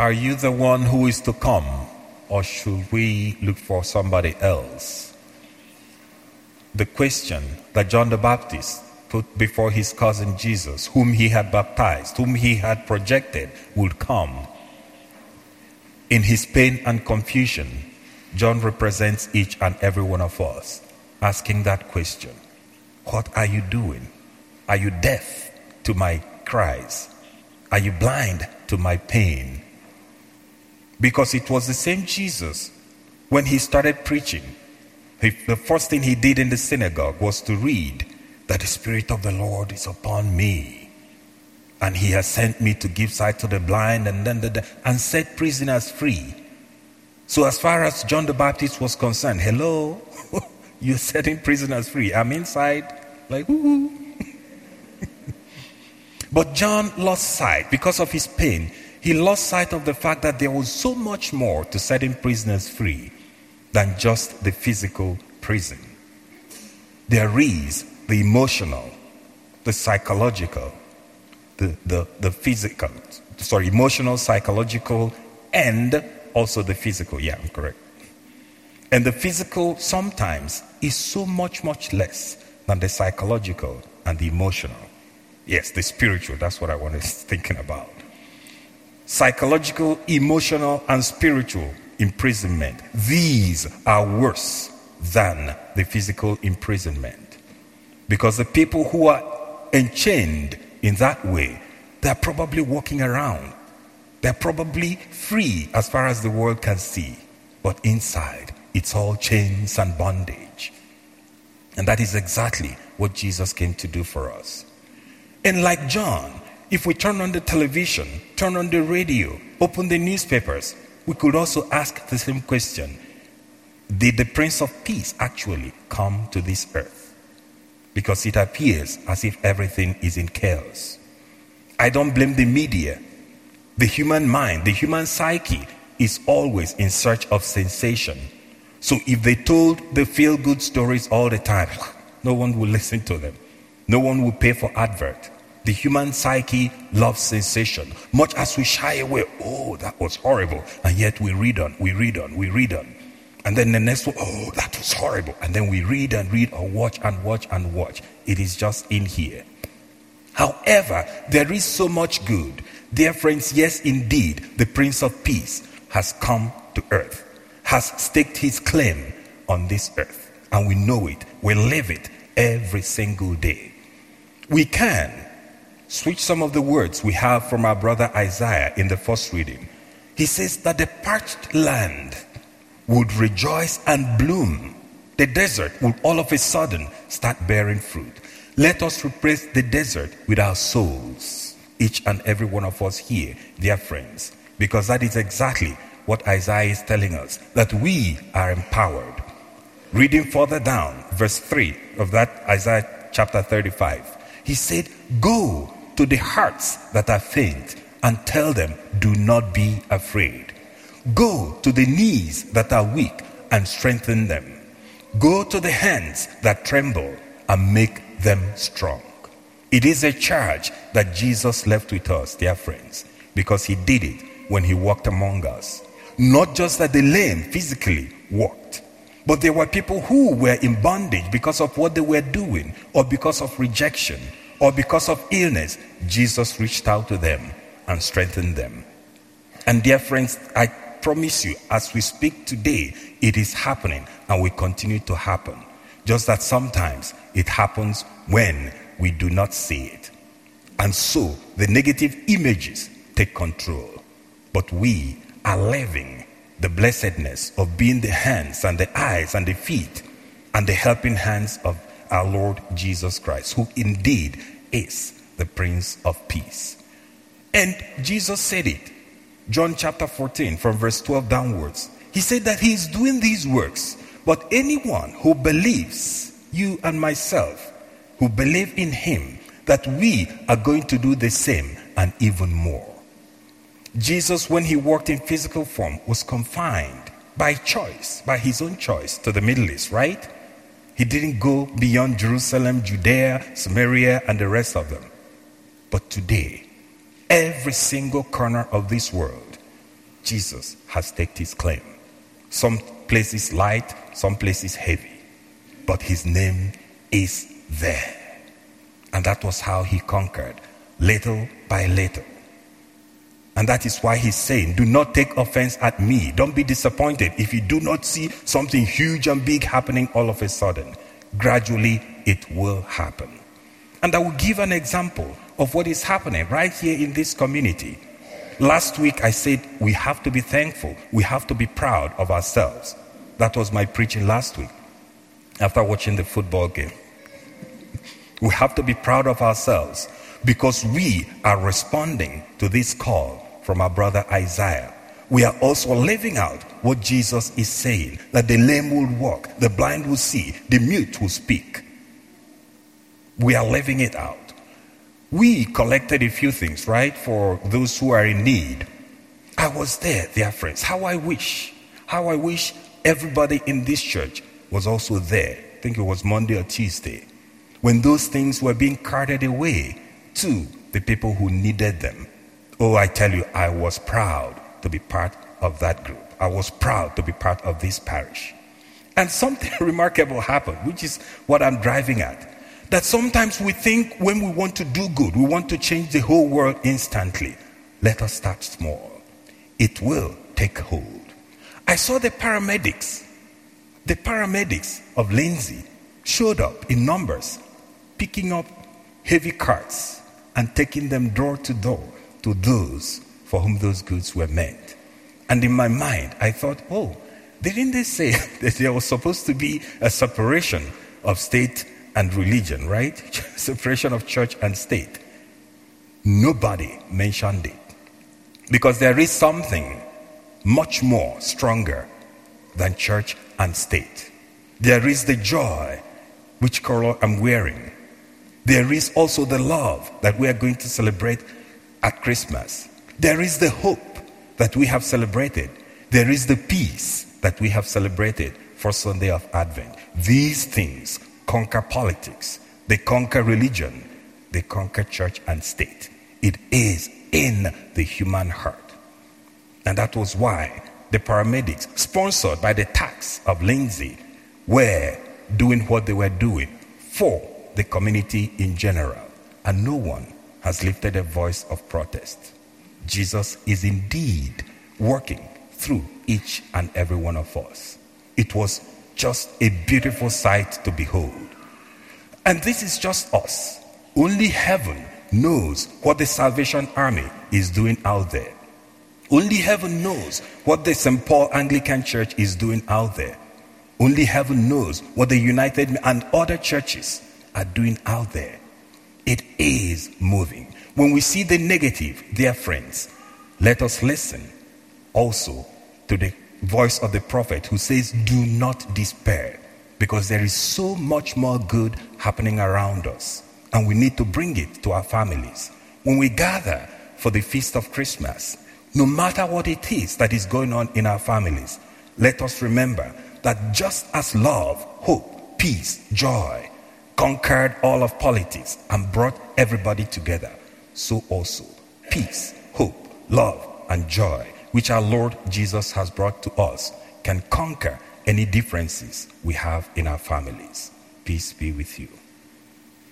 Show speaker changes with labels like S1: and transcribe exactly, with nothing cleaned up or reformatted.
S1: Are you the one who is to come, or should we look for somebody else? The question that John the Baptist put before his cousin Jesus, whom he had baptized, whom he had projected would come. In his pain and confusion, John represents each and every one of us, asking that question. What are you doing? Are you deaf to my cries? Are you blind to my pain? Because it was the same Jesus, when he started preaching, he, the first thing he did in the synagogue was to read that the Spirit of the Lord is upon me, and he has sent me to give sight to the blind and then the, the, and set prisoners free. So as far as John the Baptist was concerned, hello, you're setting prisoners free. I'm inside, like, woo. But John lost sight because of his pain. He lost sight of the fact that there was so much more to setting prisoners free than just the physical prison. There is the emotional, the psychological, the, the, the physical, sorry, emotional, psychological, and also the physical. Yeah, I'm correct. And the physical sometimes is so much, much less than the psychological and the emotional. Yes, the spiritual, that's what I was thinking about. Psychological, emotional, and spiritual imprisonment. These are worse than the physical imprisonment. Because the people who are enchained in that way, they're probably walking around. They're probably free as far as the world can see. But inside, it's all chains and bondage. And that is exactly what Jesus came to do for us. And like John, if we turn on the television, turn on the radio, open the newspapers, we could also ask the same question. Did the Prince of Peace actually come to this earth? Because it appears as if everything is in chaos. I don't blame the media. The human mind, the human psyche is always in search of sensation. So if they told the feel-good stories all the time, no one will listen to them. No one will pay for advert. The human psyche loves sensation. Much as we shy away, oh, that was horrible. And yet we read on, we read on, we read on. And then the next one, oh, that was horrible. And then we read and read or watch and watch and watch. It is just in here. However, there is so much good. Dear friends, yes, indeed, the Prince of Peace has come to earth, has staked his claim on this earth. And we know it. We live it every single day. We can switch some of the words we have from our brother Isaiah in the first reading. He says that the parched land would rejoice and bloom. The desert would all of a sudden start bearing fruit. Let us replace the desert with our souls, each and every one of us here, dear friends, because that is exactly what Isaiah is telling us, that we are empowered. Reading further down, verse three of that Isaiah chapter thirty-five, he said, go to the hearts that are faint and tell them, do not be afraid. Go to the knees that are weak and strengthen them. Go to the hands that tremble and make them strong. It is a charge that Jesus left with us, dear friends, because he did it when he walked among us. Not just that the lame physically walked, but there were people who were in bondage because of what they were doing, or because of rejection, or because of illness. Jesus reached out to them and strengthened them. And dear friends, I promise you, as we speak today, it is happening and will continue to happen. Just that sometimes it happens when we do not see it. And so the negative images take control. But we are living the blessedness of being the hands and the eyes and the feet and the helping hands of our Lord Jesus Christ, who indeed is the Prince of Peace. And Jesus said it. John chapter fourteen from verse twelve downwards. He said that he is doing these works, but anyone who believes, you and myself, who believe in him, that we are going to do the same and even more. Jesus, when he walked in physical form, was confined by choice, by his own choice, to the Middle East, right? He didn't go beyond Jerusalem, Judea, Samaria, and the rest of them. But today, every single corner of this world, Jesus has staked his claim. Some places light, some places heavy, but his name is there. And that was how he conquered, little by little. And that is why he's saying, do not take offense at me. Don't be disappointed if you do not see something huge and big happening all of a sudden. Gradually, it will happen. And I will give an example of what is happening right here in this community. Last week I said we have to be thankful. We have to be proud of ourselves. That was my preaching last week after watching the football game. We have to be proud of ourselves because we are responding to this call from our brother Isaiah. We are also living out what Jesus is saying, that the lame will walk, the blind will see, the mute will speak. We are living it out. We collected a few things, right, for those who are in need. I was there, dear friends. How I wish, how I wish everybody in this church was also there. I think it was Monday or Tuesday, when those things were being carted away to the people who needed them. Oh, I tell you, I was proud to be part of that group. I was proud to be part of this parish. And something remarkable happened, which is what I'm driving at. That sometimes we think when we want to do good, we want to change the whole world instantly. Let us start small. It will take hold. I saw the paramedics. The paramedics of Lindsay showed up in numbers, picking up heavy carts and taking them door to door to those for whom those goods were meant. And in my mind, I thought, oh, didn't they say that there was supposed to be a separation of state and religion, right? Separation of church and state. Nobody mentioned it. Because there is something much more stronger than church and state. There is the joy, which color I'm wearing. There is also the love that we are going to celebrate at Christmas. There is the hope that we have celebrated. There is the peace that we have celebrated for Sunday of Advent. These things conquer politics. They conquer religion. They conquer church and state. It is in the human heart. And that was why the paramedics, sponsored by the tax of Lindsay, were doing what they were doing for the community in general. And no one has lifted a voice of protest. Jesus is indeed working through each and every one of us. It was just a beautiful sight to behold. And this is just us. Only heaven knows what the Salvation Army is doing out there. Only heaven knows what the Saint Paul Anglican Church is doing out there. Only heaven knows what the United and other churches are doing out there. It is moving. When we see the negative, dear friends, let us listen also to the voice of the prophet who says, do not despair, because there is so much more good happening around us, and we need to bring it to our families. When we gather for the feast of Christmas, no matter what it is that is going on in our families, let us remember that just as love, hope, peace, joy conquered all of politics and brought everybody together, so also peace, hope, love, and joy, which our Lord Jesus has brought to us, can conquer any differences we have in our families. Peace be with you.